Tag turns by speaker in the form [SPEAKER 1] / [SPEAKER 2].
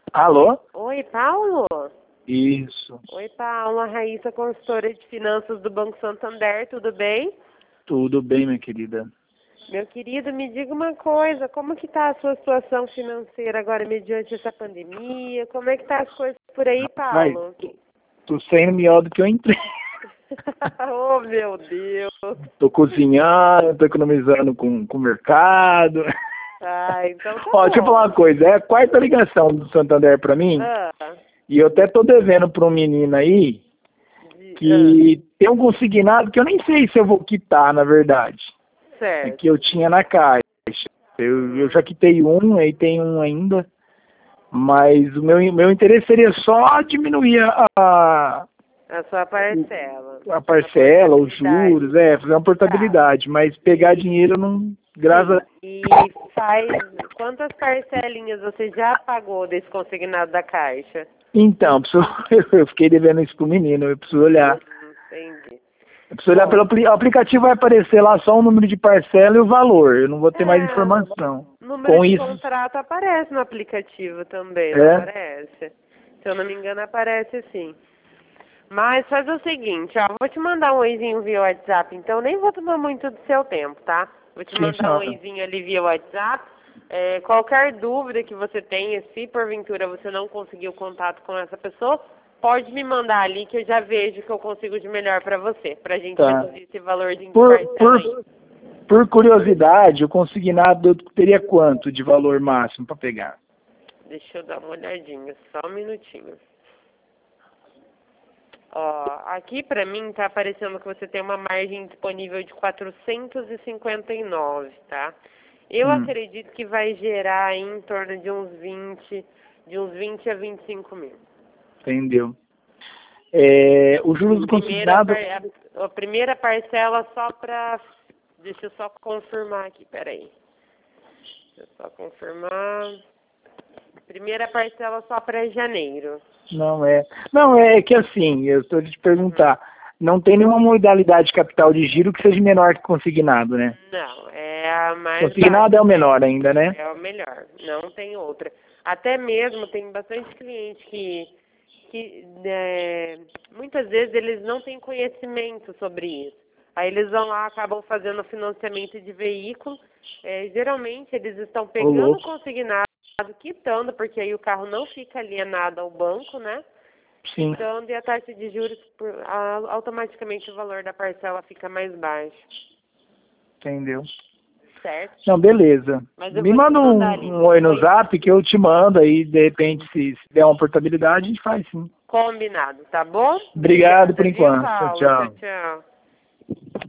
[SPEAKER 1] Alô?
[SPEAKER 2] Oi, Paulo?
[SPEAKER 1] Isso.
[SPEAKER 2] Oi, Paulo. A Raíssa, consultora de finanças do Banco Santander, tudo bem?
[SPEAKER 1] Tudo bem, minha querida?
[SPEAKER 2] Meu querido, me diga uma coisa, como que tá a sua situação financeira agora mediante essa pandemia? Como é que tá as coisas por aí,
[SPEAKER 1] Vai,
[SPEAKER 2] Paulo?
[SPEAKER 1] tô saindo melhor do que eu entrei.
[SPEAKER 2] Oh, meu Deus.
[SPEAKER 1] Tô cozinhando, tô economizando com o mercado.
[SPEAKER 2] Ah, então tá
[SPEAKER 1] Ó, deixa eu
[SPEAKER 2] bom.
[SPEAKER 1] falar uma coisa. É a quarta ligação do Santander pra mim.
[SPEAKER 2] Ah,
[SPEAKER 1] E eu até tô devendo pra um menino aí
[SPEAKER 2] ah,
[SPEAKER 1] que tem um consignado que eu nem sei se eu vou quitar, na verdade. É que eu
[SPEAKER 2] certo.
[SPEAKER 1] tinha na caixa. Eu já quitei um, aí tem um ainda. Mas o meu interesse seria só diminuir
[SPEAKER 2] A sua parcela.
[SPEAKER 1] a
[SPEAKER 2] A
[SPEAKER 1] parcela, os
[SPEAKER 2] portabilidade.
[SPEAKER 1] juros, fazer uma
[SPEAKER 2] Tá.
[SPEAKER 1] portabilidade. Mas pegar dinheiro não. Graças
[SPEAKER 2] Sim,
[SPEAKER 1] a...
[SPEAKER 2] e faz quantas parcelinhas você já pagou desse consignado da Caixa?
[SPEAKER 1] Então, eu fiquei devendo isso pro menino, eu preciso olhar.
[SPEAKER 2] Entendi.
[SPEAKER 1] Eu preciso olhar
[SPEAKER 2] Bom,
[SPEAKER 1] pelo o aplicativo, vai aparecer lá só o número de parcela e o valor. Eu não vou ter mais informação.
[SPEAKER 2] número
[SPEAKER 1] Com
[SPEAKER 2] de
[SPEAKER 1] isso,
[SPEAKER 2] contrato aparece no aplicativo também, não
[SPEAKER 1] é?
[SPEAKER 2] aparece? Se eu não me engano, aparece sim. Mas faz o seguinte, ó, vou te mandar um oizinho via WhatsApp, então nem vou tomar muito do seu tempo, tá? Vou te
[SPEAKER 1] Sim,
[SPEAKER 2] mandar um
[SPEAKER 1] senhora.
[SPEAKER 2] oizinho ali via WhatsApp. Qualquer dúvida que você tenha, se porventura você não conseguiu contato com essa pessoa, pode me mandar ali que eu já vejo o que eu consigo de melhor pra você, pra gente
[SPEAKER 1] Tá.
[SPEAKER 2] reduzir esse valorzinho de
[SPEAKER 1] Por,
[SPEAKER 2] parcela
[SPEAKER 1] por,
[SPEAKER 2] aí.
[SPEAKER 1] por curiosidade, o consignado teria quanto de valor máximo para pegar?
[SPEAKER 2] Deixa eu dar uma olhadinha, só um minutinho. Ó, aqui pra mim tá aparecendo que você tem uma margem disponível de 459, tá? Eu acredito que vai gerar aí em torno de uns 20 a 25 mil.
[SPEAKER 1] Entendeu? O juros do
[SPEAKER 2] Primeira,
[SPEAKER 1] consignado.
[SPEAKER 2] a primeira parcela só pra... Deixa eu só confirmar aqui, peraí. Deixa eu só confirmar. Primeira parcela só pra janeiro.
[SPEAKER 1] Não é. Não, é que assim, eu estou de te perguntar. Não tem nenhuma modalidade de capital de giro que seja menor que consignado, né?
[SPEAKER 2] Não, é a mais baixa
[SPEAKER 1] Consignado é o
[SPEAKER 2] que
[SPEAKER 1] menor
[SPEAKER 2] tem.
[SPEAKER 1] ainda, né?
[SPEAKER 2] É o melhor, não tem outra. Até mesmo tem bastante cliente que muitas vezes eles não têm conhecimento sobre isso. Aí eles vão lá, acabam fazendo financiamento de veículo. Geralmente eles estão
[SPEAKER 1] Ô,
[SPEAKER 2] pegando o
[SPEAKER 1] louco.
[SPEAKER 2] consignado, quitando, porque aí o carro não fica alienado ao banco, né?
[SPEAKER 1] Sim,
[SPEAKER 2] Quitando e a taxa de juros, automaticamente o valor da parcela fica mais baixo,
[SPEAKER 1] entendeu?
[SPEAKER 2] certo?
[SPEAKER 1] Não, beleza.
[SPEAKER 2] Mas eu
[SPEAKER 1] Me
[SPEAKER 2] vou te
[SPEAKER 1] manda
[SPEAKER 2] mandar ali.
[SPEAKER 1] um oi no
[SPEAKER 2] Oi?
[SPEAKER 1] zap que eu te mando aí, de repente, se der uma portabilidade, a gente faz sim.
[SPEAKER 2] Combinado, tá bom?
[SPEAKER 1] Obrigado por
[SPEAKER 2] Obrigada, viu,
[SPEAKER 1] enquanto. Tchau,
[SPEAKER 2] Paulo? Tchau,
[SPEAKER 1] tchau.
[SPEAKER 2] tchau.